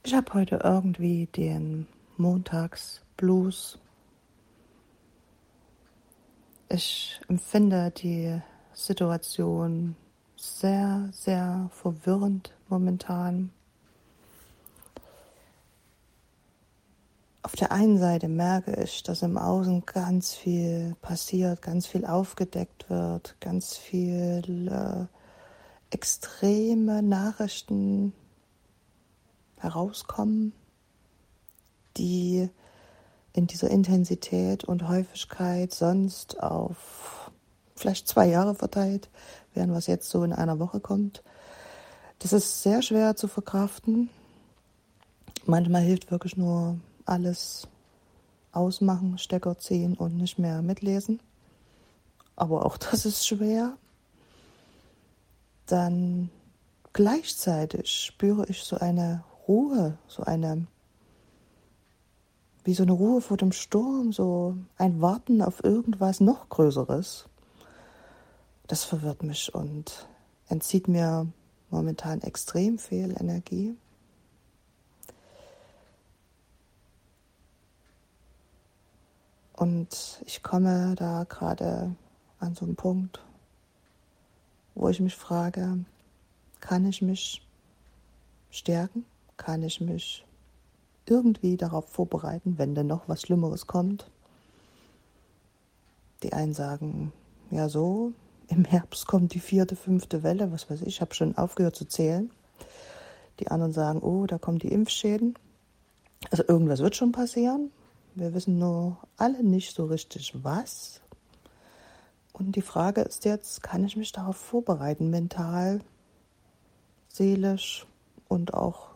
Ich habe heute irgendwie den Montagsblues. Ich empfinde die Situation sehr, sehr verwirrend momentan. Auf der einen Seite merke ich, dass im Außen ganz viel passiert, ganz viel aufgedeckt wird, ganz viel extreme Nachrichten herauskommen, die in dieser Intensität und Häufigkeit sonst auf vielleicht 2 Jahre verteilt während was jetzt so in einer Woche kommt. Das ist sehr schwer zu verkraften. Manchmal hilft wirklich nur alles ausmachen, Stecker ziehen und nicht mehr mitlesen. Aber auch das ist schwer. Dann gleichzeitig spüre ich so eine Ruhe, wie so eine Ruhe vor dem Sturm, so ein Warten auf irgendwas noch Größeres. Das verwirrt mich und entzieht mir momentan extrem viel Energie. Und ich komme da gerade an so einen Punkt, wo ich mich frage, kann ich mich stärken? Kann ich mich irgendwie darauf vorbereiten, wenn denn noch was Schlimmeres kommt? Die einen sagen, ja so, im Herbst kommt die 4., 5. Welle, was weiß ich habe schon aufgehört zu zählen. Die anderen sagen, oh, da kommen die Impfschäden. Also irgendwas wird schon passieren. Wir wissen nur alle nicht so richtig was. Und die Frage ist jetzt, kann ich mich darauf vorbereiten, mental, seelisch und auch,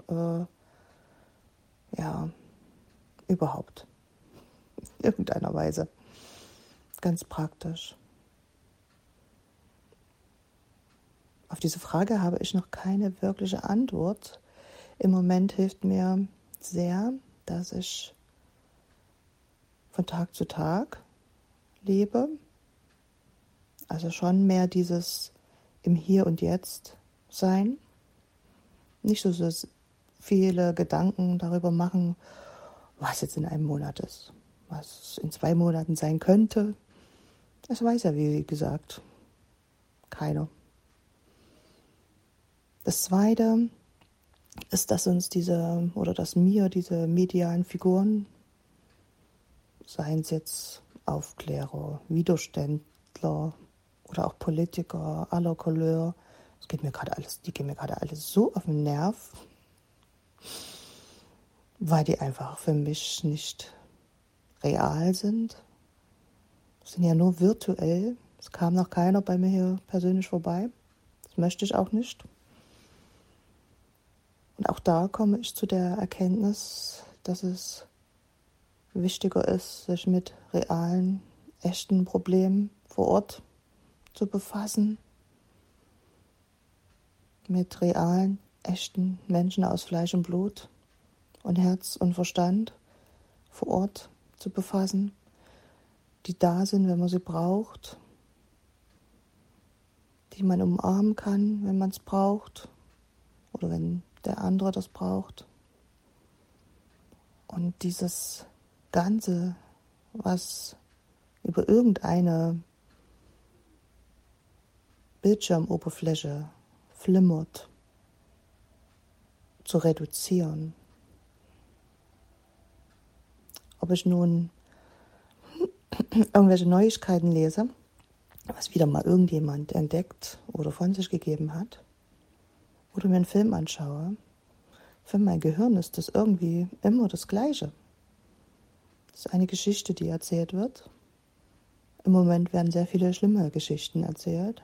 überhaupt, in irgendeiner Weise, ganz praktisch. Auf diese Frage habe ich noch keine wirkliche Antwort. Im Moment hilft mir sehr, dass ich von Tag zu Tag lebe. Also schon mehr dieses im Hier und Jetzt sein. Nicht so viele Gedanken darüber machen, was jetzt in einem Monat ist, was in 2 Monaten sein könnte. Das weiß ja, wie gesagt, keiner. Das Zweite ist, dass mir diese medialen Figuren, seien es jetzt Aufklärer, Widerständler oder auch Politiker aller Couleur, die gehen mir gerade alles so auf den Nerv, weil die einfach für mich nicht real sind. Sind ja nur virtuell. Es kam noch keiner bei mir hier persönlich vorbei. Das möchte ich auch nicht. Und auch da komme ich zu der Erkenntnis, dass es wichtiger ist, sich mit realen, echten Problemen vor Ort zu befassen. Mit realen, echten Menschen aus Fleisch und Blut und Herz und Verstand vor Ort zu befassen, die da sind, wenn man sie braucht, die man umarmen kann, wenn man es braucht oder wenn der andere das braucht. Und dieses Ganze, was über irgendeine Bildschirmoberfläche flimmert, zu reduzieren. Ob ich nun irgendwelche Neuigkeiten lese, was wieder mal irgendjemand entdeckt oder von sich gegeben hat, oder mir einen Film anschaue, für mein Gehirn ist das irgendwie immer das Gleiche. Das ist eine Geschichte, die erzählt wird. Im Moment werden sehr viele schlimme Geschichten erzählt.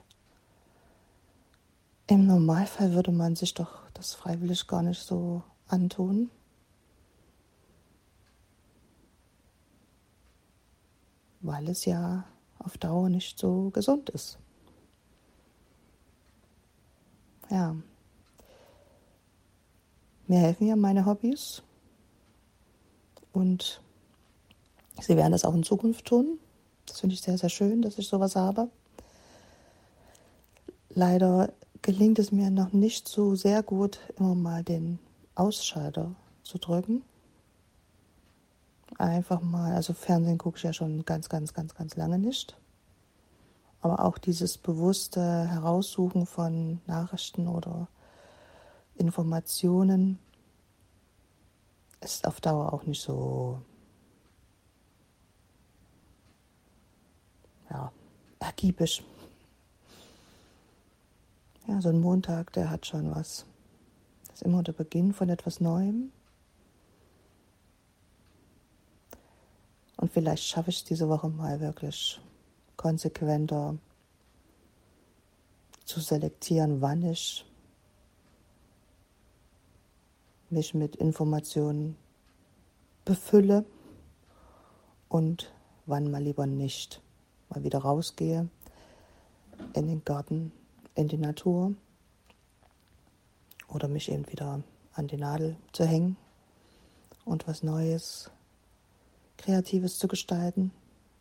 Im Normalfall würde man sich doch das freiwillig gar nicht so antun. Weil es ja auf Dauer nicht so gesund ist. Ja. Mir helfen ja meine Hobbys und sie werden das auch in Zukunft tun. Das finde ich sehr, sehr schön, dass ich sowas habe. Leider gelingt es mir noch nicht so sehr gut, immer mal den Ausschalter drücken. Einfach mal, also Fernsehen gucke ich ja schon ganz, ganz, ganz, ganz lange nicht. Aber auch dieses bewusste Heraussuchen von Nachrichten oder Informationen ist auf Dauer auch nicht so, ja, ergiebig. Ja, so ein Montag, der hat schon was. Das ist immer der Beginn von etwas Neuem. Und vielleicht schaffe ich es diese Woche mal wirklich konsequenter zu selektieren, wann ich mich mit Informationen befülle und wann mal lieber nicht. Mal wieder rausgehe in den Garten, in die Natur oder mich eben wieder an die Nadel zu hängen und was Neues, Kreatives zu gestalten,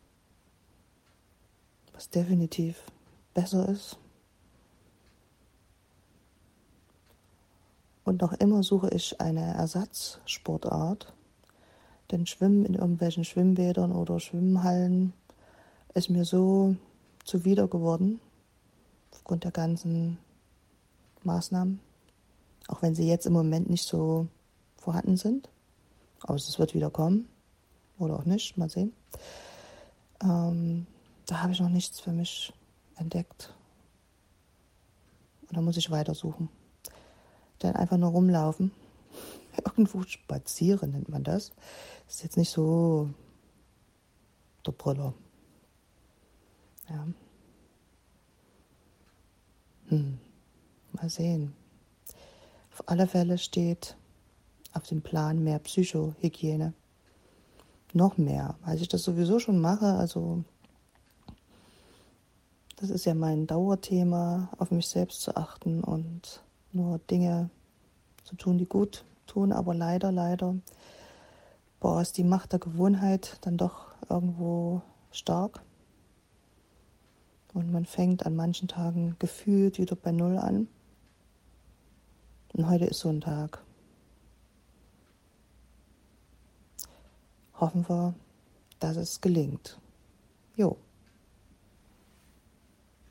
was definitiv besser ist. Und noch immer suche ich eine Ersatzsportart, denn Schwimmen in irgendwelchen Schwimmbädern oder Schwimmhallen ist mir so zuwider geworden, aufgrund der ganzen Maßnahmen, auch wenn sie jetzt im Moment nicht so vorhanden sind. Aber es wird wieder kommen oder auch nicht, mal sehen. Da habe ich noch nichts für mich entdeckt. Und da muss ich weitersuchen. Denn einfach nur rumlaufen, irgendwo spazieren nennt man das, ist jetzt nicht so der Brüller. Ja. Mal sehen. Auf alle Fälle steht auf dem Plan mehr Psychohygiene. Noch mehr, weil ich das sowieso schon mache. Also das ist ja mein Dauerthema, auf mich selbst zu achten und nur Dinge zu tun, die gut tun. Aber leider, ist die Macht der Gewohnheit dann doch irgendwo stark. Und man fängt an manchen Tagen gefühlt wieder bei Null an. Und heute ist so ein Tag. Hoffen wir, dass es gelingt. Jo.